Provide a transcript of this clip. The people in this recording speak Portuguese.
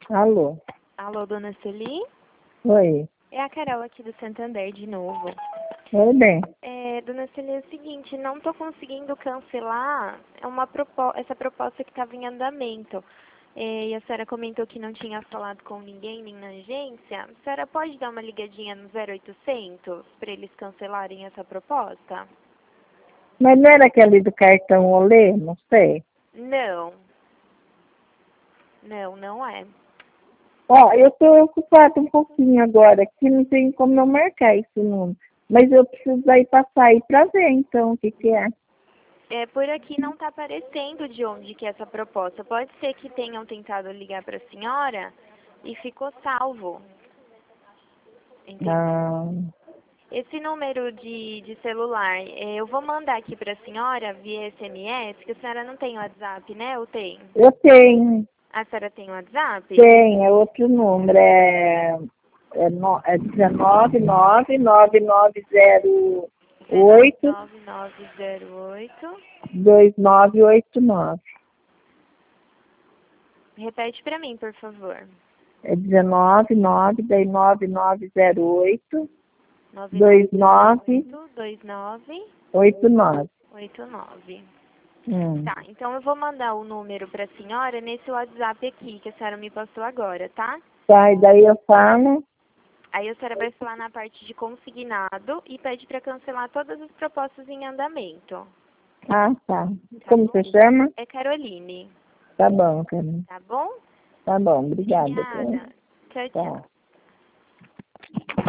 Alô? Alô, dona Sueli? Oi. É a Carol aqui do Santander de novo. Oi, bem. Dona Sueli, é o seguinte, não estou conseguindo cancelar essa proposta que estava em andamento. E a senhora comentou que não tinha falado com ninguém, nem na agência. A senhora pode dar uma ligadinha no 0800 para eles cancelarem essa proposta? Mas não era aquele do cartão Olê? Não sei. Não. Não, não é. Ó, eu tô ocupada um pouquinho agora aqui, não tem como eu marcar esse número. Mas eu preciso daí passar aí pra ver, então, o que que é. Por aqui não está aparecendo de onde que é essa proposta. Pode ser que tenham tentado ligar para a senhora e ficou salvo. Entendeu? Ah, Esse número de celular, eu vou mandar aqui para a senhora via SMS, que a senhora não tem WhatsApp, né? Ou tem? eu tenho, A senhora tem WhatsApp? é outro número, é 199998 9908. 2989. Repete para mim, por favor. É 19, daí 9908 9908 2989. 2989. Hum. Tá, então eu vou mandar o número para a senhora nesse WhatsApp aqui que a senhora me passou agora, tá? Tá, e daí eu falo. Aí a senhora vai falar na parte de consignado e pede para cancelar todas as propostas em andamento. Ah, tá. Tá Como bom? você chama? É Caroline, Tá bom, Carmen. tá bom? Tá bom, obrigada. Obrigada. Tchau, tchau. Tá.